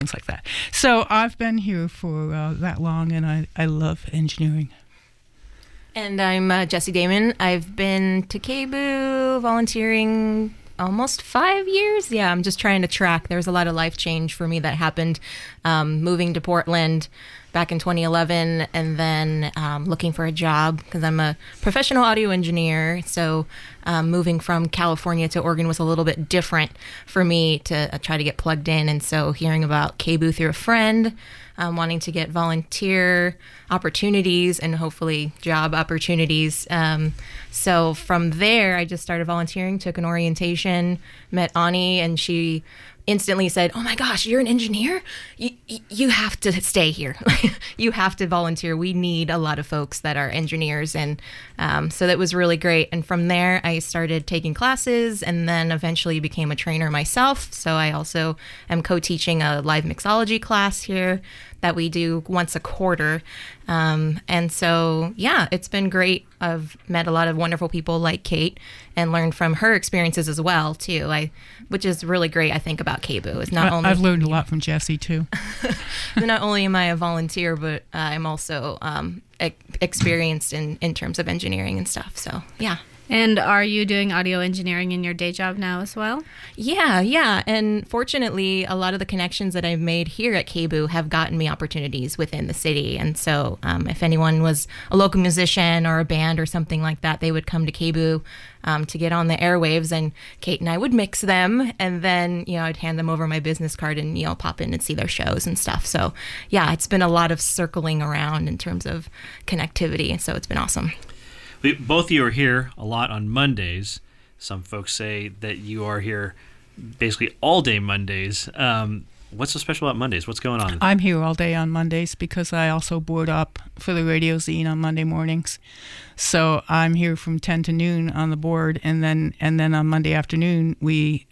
things like that. So I've been here for that long, and I love engineering. And I'm Jessie Damon. I've been to KBOO volunteering almost 5 years. Yeah, I'm just trying to track. There was a lot of life change for me that happened moving to Portland back in 2011, and then looking for a job because I'm a professional audio engineer. So moving from California to Oregon was a little bit different for me to try to get plugged in. And so hearing about KBOO through a friend, wanting to get volunteer opportunities and hopefully job opportunities. So from there, I just started volunteering, took an orientation, met Ani, and she instantly said, "Oh my gosh, you're an engineer? You have to stay here. You have to volunteer. We need a lot of folks that are engineers." And so that was really great. And from there, I started taking classes and then eventually became a trainer myself. So I also am co-teaching a live mixology class here that we do once a quarter. And so, yeah, it's been great. I've met a lot of wonderful people like Kate and learned from her experiences as well, too, which is really great, I think, about KBOO. Is not only I've learned a lot from Jessie, too. Not only am I a volunteer, but I'm also experienced in terms of engineering and stuff. So, yeah. And are you doing audio engineering in your day job now as well? Yeah. And fortunately, a lot of the connections that I've made here at KBOO have gotten me opportunities within the city. And so if anyone was a local musician or a band or something like that, they would come to KBOO to get on the airwaves, and Kate and I would mix them. And then, I'd hand them over my business card and, pop in and see their shows and stuff. So, yeah, it's been a lot of circling around in terms of connectivity. So it's been awesome. Both of you are here a lot on Mondays. Some folks say that you are here basically all day Mondays. What's so special about Mondays? What's going on? I'm here all day on Mondays because I also board up for the radio zine on Monday mornings. So I'm here from 10 to noon on the board, and then on Monday afternoon, we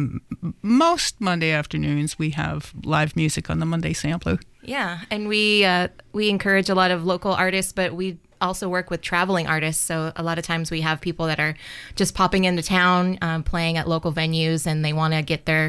most Monday afternoons we have live music on the Monday Sampler. Yeah, and we encourage a lot of local artists, but we also work with traveling artists. So a lot of times we have people that are just popping into town, playing at local venues, and they want to get their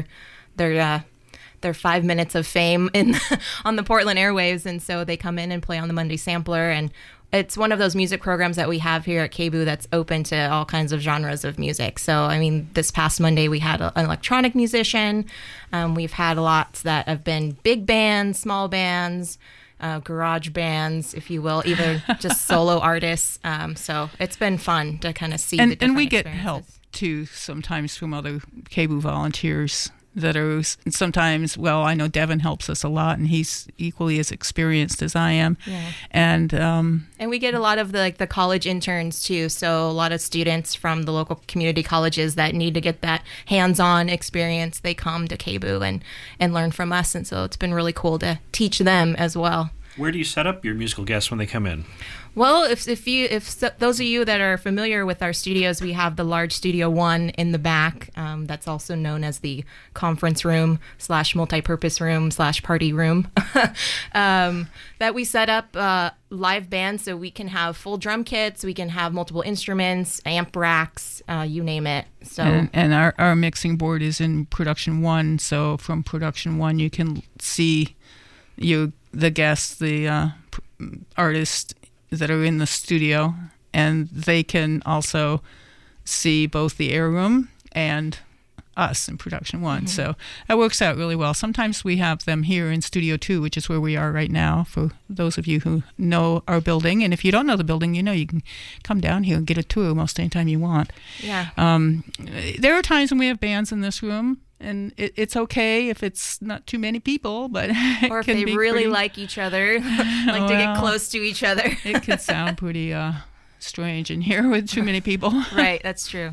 5 minutes of fame on the Portland airwaves. And so they come in and play on the Monday Sampler. And it's one of those music programs that we have here at KBOO that's open to all kinds of genres of music. So, I mean, this past Monday we had an electronic musician. We've had lots that have been big bands, small bands, garage bands, if you will, either just solo artists. So it's been fun to kind of see the different and we get experiences. help too sometimes from other KBOO volunteers that are sometimes, well, I know Devin helps us a lot, and he's equally as experienced as I am. Yeah. And we get a lot of the college interns too. So a lot of students from the local community colleges that need to get that hands-on experience, they come to KBOO and learn from us. And so it's been really cool to teach them as well. Where do you set up your musical guests when they come in? Well, if those of you that are familiar with our studios, we have the large Studio 1 in the back. That's also known as the conference room / multipurpose room / party room. That we set up live bands, so we can have full drum kits, we can have multiple instruments, amp racks, you name it. So and our mixing board is in Production 1, so from Production 1 you can see the guests, the artists that are in the studio, and they can also see both the air room and us in Production 1. Mm-hmm. So that works out really well. Sometimes we have them here in Studio 2, which is where we are right now, for those of you who know our building. And if you don't know the building, you can come down here and get a tour most anytime you want. Yeah. There are times when we have bands in this room, and it's okay if it's not too many people, but or if they really like each other, to get close to each other. It could sound pretty strange in here with too many people. Right, that's true.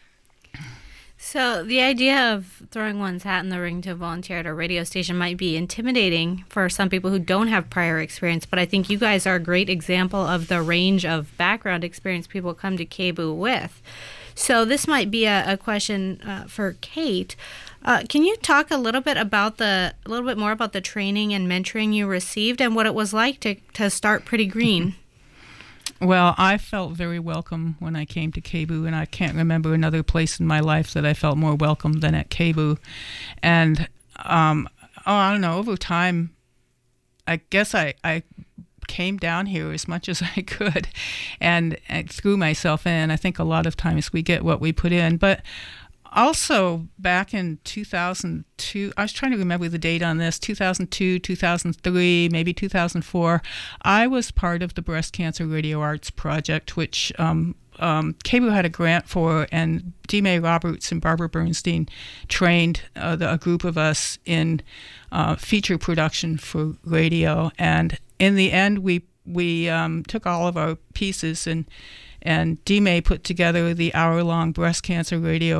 So the idea of throwing one's hat in the ring to volunteer at a radio station might be intimidating for some people who don't have prior experience, but I think you guys are a great example of the range of background experience people come to KBOO with. So this might be a question for Kate. Can you talk a little bit more about the training and mentoring you received and what it was like to start Pretty Green? Well, I felt very welcome when I came to KBOO, and I can't remember another place in my life that I felt more welcome than at KBOO. And I don't know, over time, I guess I came down here as much as I could and threw myself in. I think a lot of times we get what we put in. But also back in 2002, I was trying to remember the date on this, 2002, 2003, maybe 2004, I was part of the Breast Cancer Radio Arts Project, which KBOO had a grant for, and D. May Roberts and Barbara Bernstein trained a group of us in feature production for radio. And in the end, we took all of our pieces and D. May put together the hour-long breast cancer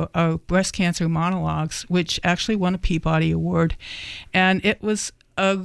monologues, which actually won a Peabody Award, and it was a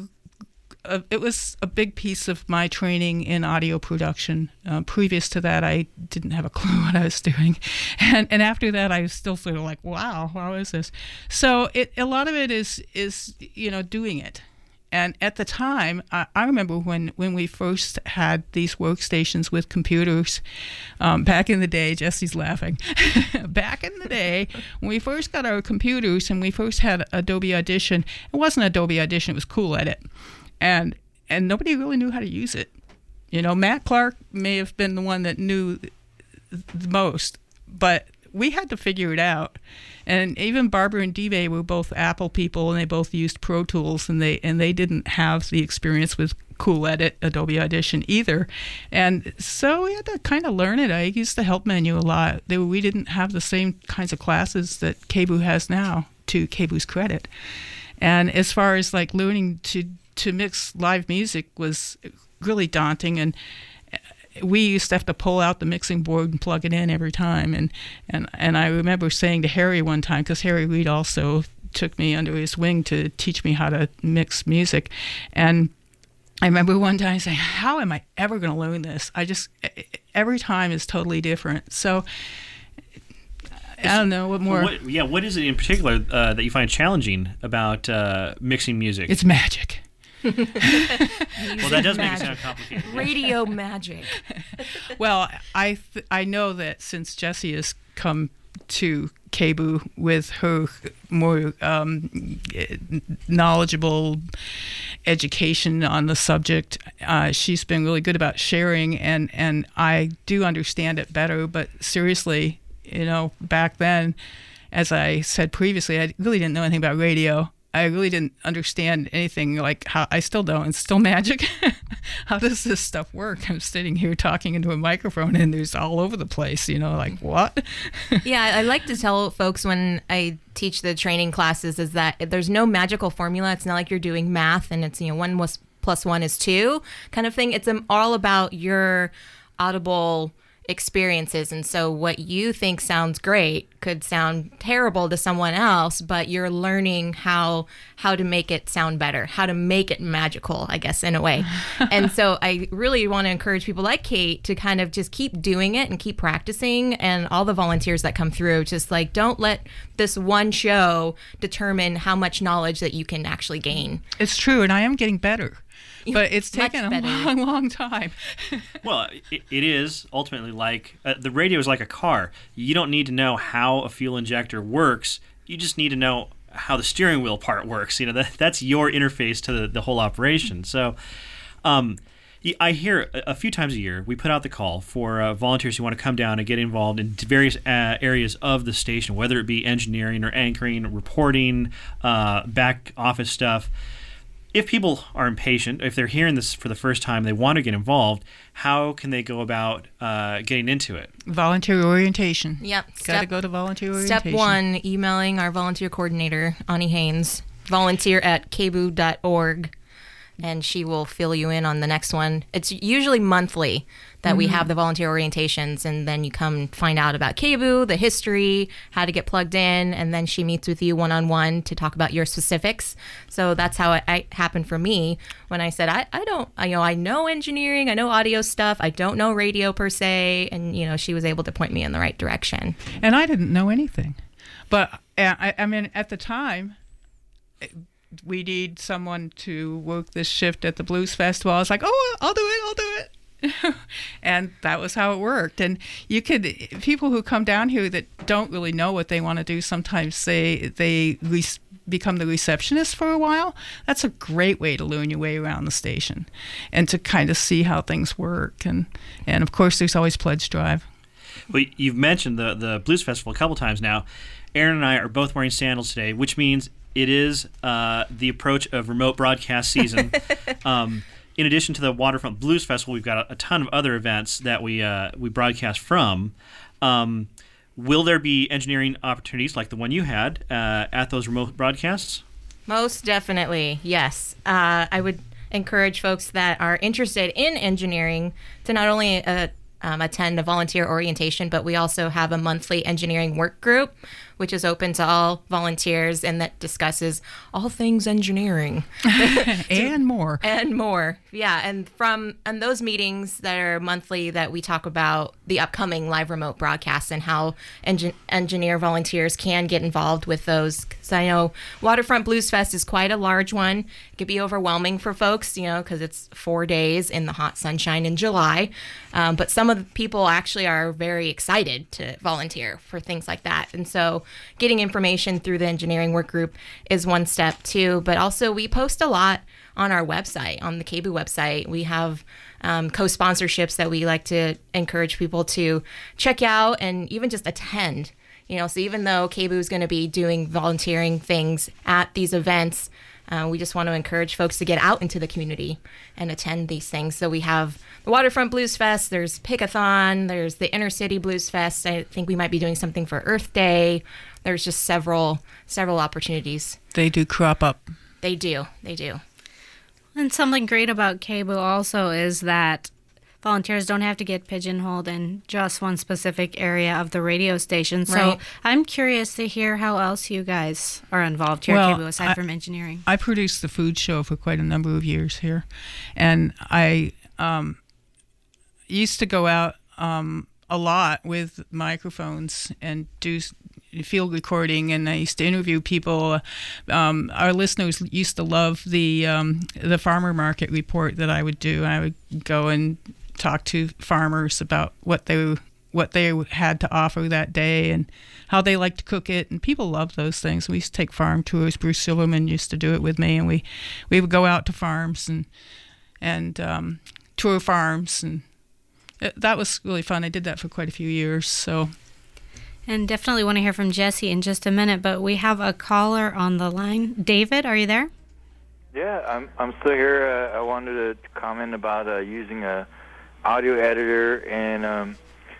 big piece of my training in audio production. Previous to that, I didn't have a clue what I was doing, and after that, I was still sort of like, wow, how is this? So a lot of it is doing it. And at the time, I remember when we first had these workstations with computers, back in the day, Jesse's laughing, back in the day, when we first got our computers and we first had Adobe Audition, it wasn't Adobe Audition, it was Cool Edit. And nobody really knew how to use it. Matt Clark may have been the one that knew the most, but we had to figure it out. And even Barbara and D-May were both Apple people, and they both used Pro Tools, and they didn't have the experience with Cool Edit, Adobe Audition either. And so we had to kind of learn it. I used the help menu a lot. We didn't have the same kinds of classes that KBOO has now, to KBOO's credit. And as far as like learning to mix live music was really daunting, and we used to have to pull out the mixing board and plug it in every time. And I remember saying to Harry one time, because Harry Reid also took me under his wing to teach me how to mix music. And I remember one time saying, how am I ever going to learn this? Every time is totally different. So I don't know what more. What is it in particular that you find challenging about mixing music? It's magic. Well, that does make it sound complicated. Radio magic. Well, I know that since Jessie has come to KBOO with her more knowledgeable education on the subject, she's been really good about sharing, and I do understand it better. But seriously, back then, as I said previously, I really didn't know anything about radio. I really didn't understand anything, like how I still don't. It's still magic. How does this stuff work? I'm sitting here talking into a microphone and there's all over the place, like what? Yeah, I like to tell folks when I teach the training classes is that there's no magical formula. It's not like you're doing math and it's, 1 plus 1 is 2 kind of thing. It's all about your audible experiences, and so what you think sounds great could sound terrible to someone else, but you're learning how to make it sound better, how to make it magical, I guess, in a way. And so I really want to encourage people like Kate to kind of just keep doing it and keep practicing, and all the volunteers that come through, just like, don't let this one show determine how much knowledge that you can actually gain. It's true, and I am getting better. But it's taken a long time. Well, it is ultimately like the radio is like a car. You don't need to know how a fuel injector works. You just need to know how the steering wheel part works. That's your interface to the whole operation. So I hear a few times a year we put out the call for volunteers who want to come down and get involved in various areas of the station, whether it be engineering or anchoring, reporting, back office stuff. If people are impatient, if they're hearing this for the first time, they want to get involved, how can they go about getting into it? Volunteer orientation. Yep. Got to go to volunteer orientation. Step 1, emailing our volunteer coordinator, Ani Haynes, volunteer@kboo.org, and she will fill you in on the next one. It's usually monthly that we have the volunteer orientations, and then you come find out about KBOO, the history, how to get plugged in, and then she meets with you one-on-one to talk about your specifics. So that's how it happened for me when I said, I know engineering, I know audio stuff, I don't know radio per se, and she was able to point me in the right direction. And I didn't know anything. But I mean, at the time, we need someone to work this shift at the Blues Festival. I was like, I'll do it. And that was how it worked. And people who come down here that don't really know what they want to do, sometimes they become the receptionist for a while, that's a great way to learn your way around the station and to kind of see how things work. And of course, there's always Pledge Drive. Well, you've mentioned the Blues Festival a couple times now. Aaron and I are both wearing sandals today, which means it is the approach of remote broadcast season. In addition to the Waterfront Blues Festival, we've got a ton of other events that we broadcast from. Will there be engineering opportunities like the one you had at those remote broadcasts? Most definitely, yes. I would encourage folks that are interested in engineering to not only attend a volunteer orientation, but we also have a monthly engineering work group, which is open to all volunteers and that discusses all things engineering. And more. And more. Yeah. And those meetings that are monthly that we talk about the upcoming live remote broadcasts and how engineer volunteers can get involved with those. Because I know Waterfront Blues Fest is quite a large one. It could be overwhelming for folks, because it's 4 days in the hot sunshine in July. But some of the people actually are very excited to volunteer for things like that. And so getting information through the engineering work group is one step too. But also we post a lot on our website, on the KBOO website. We have co-sponsorships that we like to encourage people to check out and even just attend. So even though KBOO is going to be doing volunteering things at these events, we just want to encourage folks to get out into the community and attend these things. So we have the Waterfront Blues Fest, there's Pick-a-thon, there's the Inner City Blues Fest. I think we might be doing something for Earth Day. There's just several opportunities. They do crop up. They do. And something great about KBOO also is that volunteers don't have to get pigeonholed in just one specific area of the radio station. So Right. I'm curious to hear how else you guys are involved here at KBOO aside from engineering. I produced the food show for quite a number of years here. And I used to go out a lot with microphones and do field recording, and I used to interview people. Our listeners used to love the farmer market report that I would do. I would go and talk to farmers about what they had to offer that day and how they liked to cook it, and people loved those things. We used to take farm tours. Bruce Silverman used to do it with me, and we would go out to farms and tour farms, and that was really fun. I did that for quite a few years. So. And definitely want to hear from Jesse in just a minute, but we have a caller on the line. David, are you there? Yeah, I'm still here. I wanted to comment about using a audio editor, and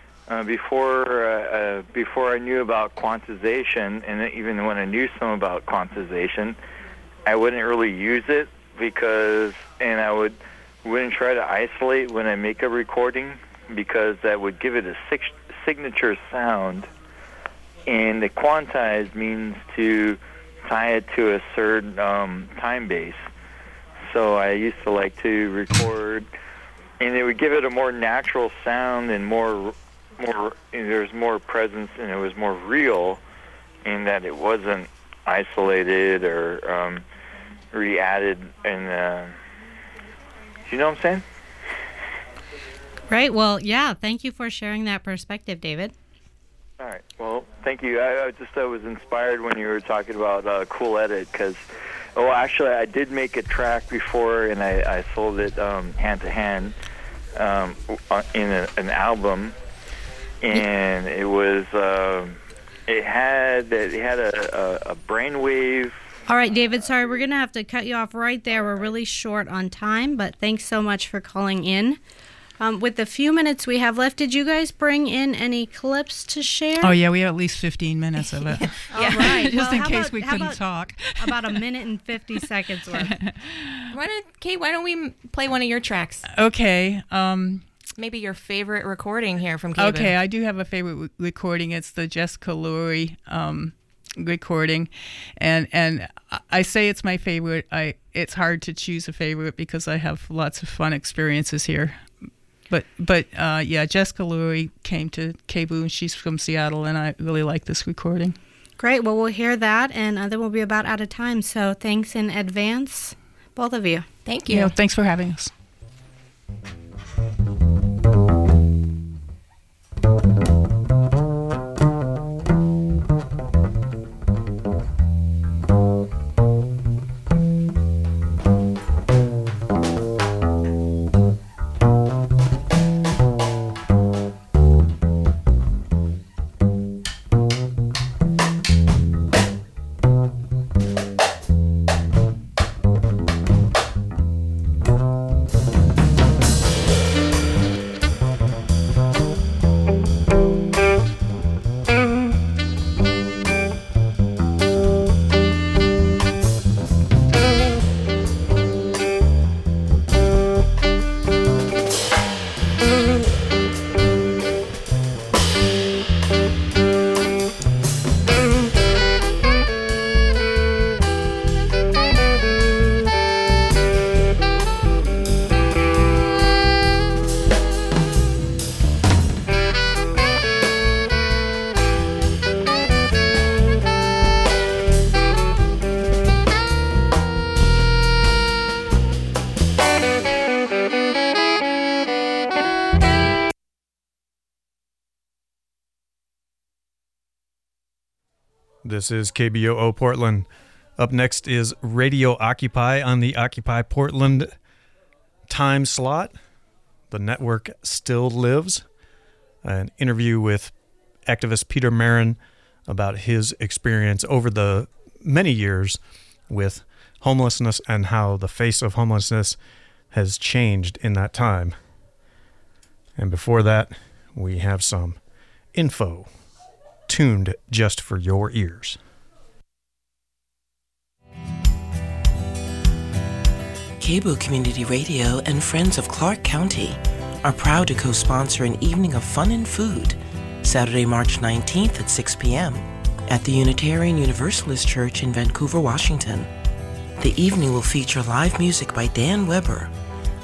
before I knew about quantization, and even when I knew some about quantization, I wouldn't really use it I wouldn't try to isolate when I make a recording, because that would give it a signature sound. And the quantize means to tie it to a certain time base. So I used to like to record, and it would give it a more natural sound and there's more presence, and it was more real in that it wasn't isolated or re-added. And you know what I'm saying? Right. Well, yeah. Thank you for sharing that perspective, David. All right. Well, thank you. I was inspired when you were talking about Cool Edit, because, actually, I did make a track before, and I sold it hand to hand in an album, and it was it had a brainwave. All right, David, sorry, we're going to have to cut you off right there. We're really short on time, but thanks so much for calling in. With the few minutes we have left, did you guys bring in any clips to share? Oh, yeah, we have at least 15 minutes of it. Yeah. All right. Just in case we couldn't talk. About a minute and 50 seconds worth. Kate, why don't we play one of your tracks? Okay. Maybe your favorite recording here from KBOO. Okay, I do have a favorite recording. It's the Jessica Lurie recording, and I say it's my favorite. It's hard to choose a favorite because I have lots of fun experiences here. But Jessica Lurie came to KBOO, and she's from Seattle, and I really like this recording. Great. Well, we'll hear that, and then we'll be about out of time. So thanks in advance, both of you. Thank you. Yeah, thanks for having us. This is KBOO Portland. Up next is Radio Occupy on the Occupy Portland time slot. The network still lives. An interview with activist Peter Marin about his experience over the many years with homelessness and how the face of homelessness has changed in that time. And before that, we have some info tuned just for your ears. KBOO Community Radio and Friends of Clark County are proud to co-sponsor an evening of fun and food, Saturday, March 19th at 6 p.m. at the Unitarian Universalist Church in Vancouver, Washington. The evening will feature live music by Dan Weber,